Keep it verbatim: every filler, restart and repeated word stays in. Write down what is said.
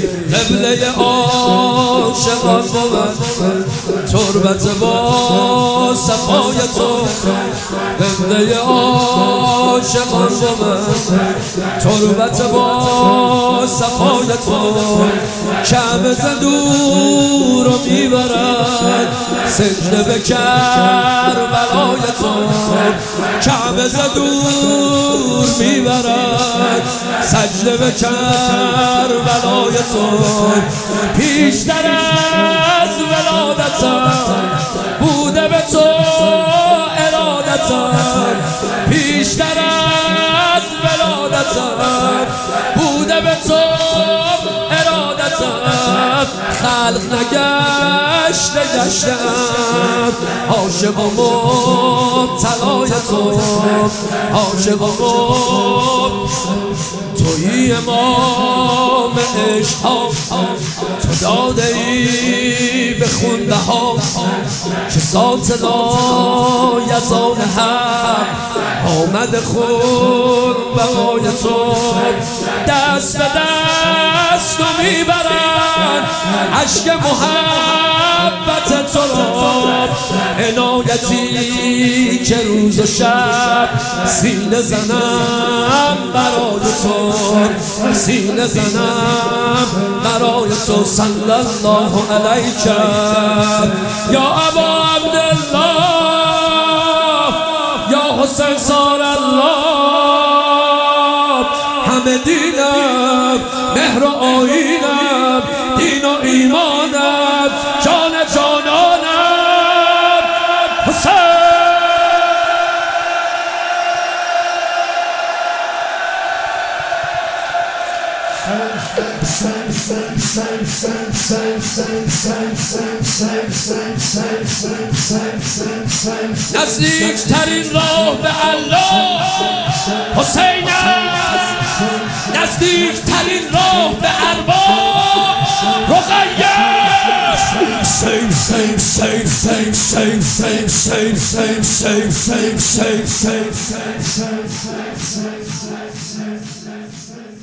قبله عاشقان بود تربت با صفای تو قبله عاشقان بود تربت با صفای تو کعبه ز دور رو میبرد سجده به کربلای تو کعبه ز دور میبرد سجده به کربلای تو پیشتر از ولادتم بوده به تو ارادتم پیشتر از ولادتم بوده به تو ارادتم خلق نگشته گشتم عاشق و مبتلای تو عاشق و تویی امام عشق ها تو داده ای به خونده ها که ذات لایزال حق آمد خون بقای تو دست به دست رو میبرن عشق محبت تو را عنایتی که روز و شب سینه زنم برای تو سینه زنم برای تو صلی الله علیک یا ابا عبدالله یا حسین صار الله همه دینم مهر و آیینم دین و ایمانم جان جانانم حسین نزدیکترین راه به الله حسین است نزدیکترین راه به ارواح رقیه Same, same, same, same, same, same, same, same, same, same, same, same, same, same, same, same, same, same.